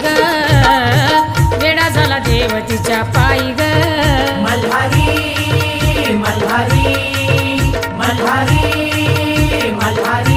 ग वेडा झाला देव तिच्या पायी ग मल्हारी मल्हारी मल्हारी मल्हारी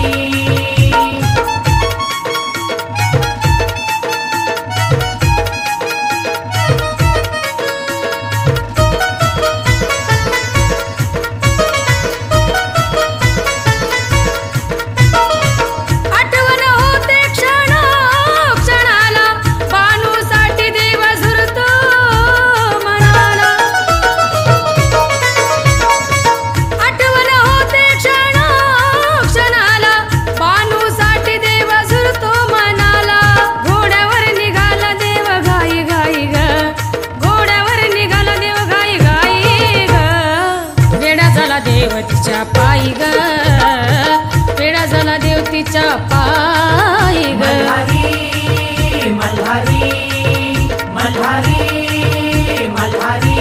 देव तिच्या पायी ग वेडा झाला देव तिच्या पायी ग मल्हारी मल्हारी मल्हारी मल्हारी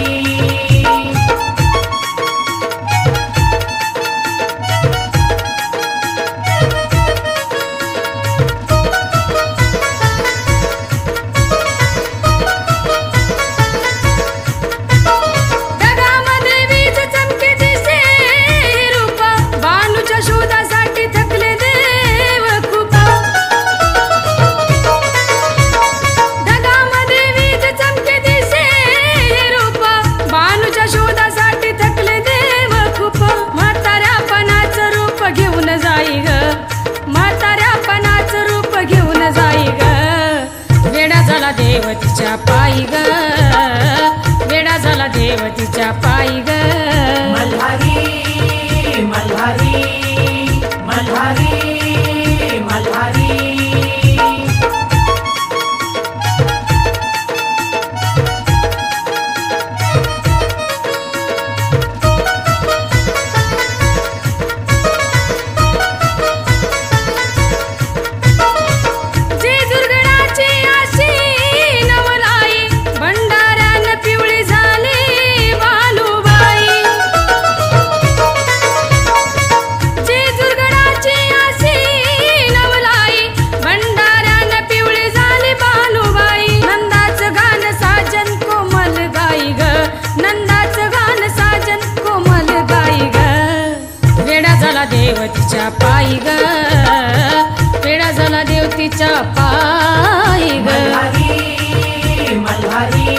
देव तिच्या पायी ग वेडा झाला देव तिच्या पायी ग मल्हारी मल्हारी मल्हारी मल्हारी देव तिच्या पायी ग वेडा झाला देव तिच्या पायी ग मल्हारी मल्हारी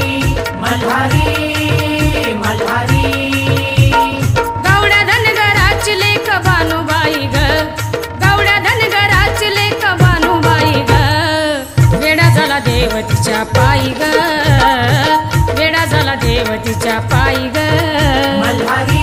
मल्हारी मल्हारी गवड्या धनगराची लेक भानुबाई ग गवड्या धनगराची लेक भानुबाई ग वेडा झाला देव तिच्या पायी ग वेडा झाला देव तिच्या पायी ग मल्हारी